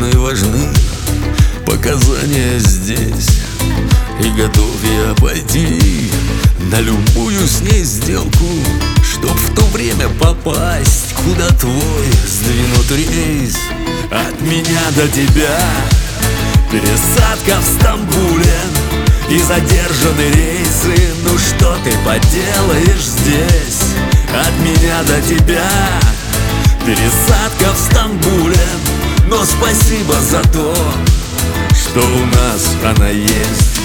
ученые важны, показания здесь. И готов я пойти на любую с ней сделку, чтоб в то время попасть, куда твой сдвинут рейс. От меня до тебя пересадка в Стамбуле и задержаны рейсы. Ну что ты поделаешь здесь? От меня до тебя пересадка в Стамбуле. Но спасибо за то, что у нас она есть.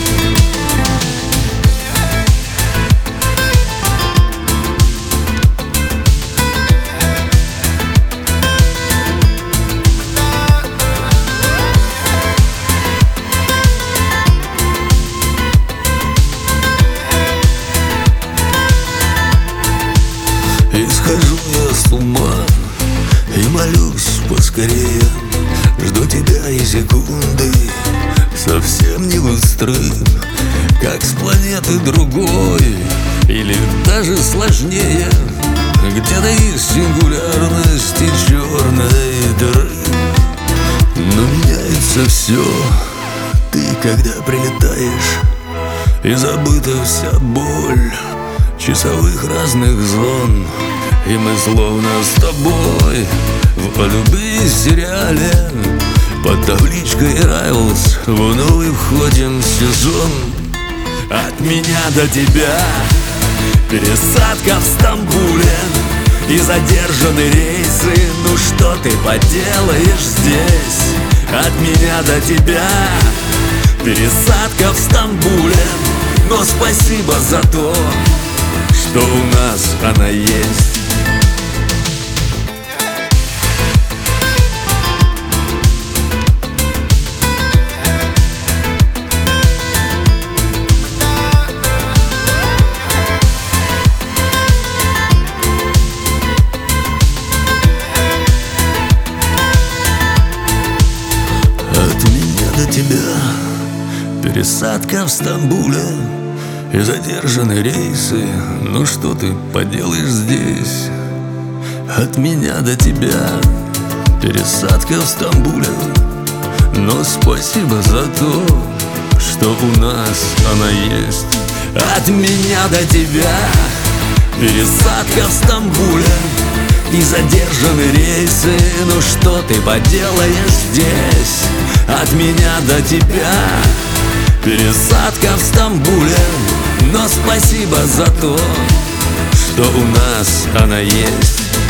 И схожу я с ума и молюсь поскорее. Жду тебя и секунды совсем не быстры, как с планеты другой или даже сложнее, где-то из сингулярности черной дыры. Но меняется все, ты когда прилетаешь, и забыта вся боль часовых разных зон. И мы словно с тобой в любви сериале под табличкой Rivals вновь входим в сезон. От меня до тебя пересадка в Стамбуле и задержаны рейсы. Ну что ты поделаешь здесь? От меня до тебя пересадка в Стамбуле. Но спасибо за то, что у нас она есть. От меня до тебя пересадка в Стамбуле и задержаны рейсы. Ну что ты поделаешь здесь? От меня до тебя пересадка в Стамбуле. Но спасибо за то, что у нас она есть. От меня до тебя пересадка в Стамбуле и задержаны рейсы. Ну что ты поделаешь здесь? От меня до тебя пересадка в Стамбуле. Но спасибо за то, что у нас она есть.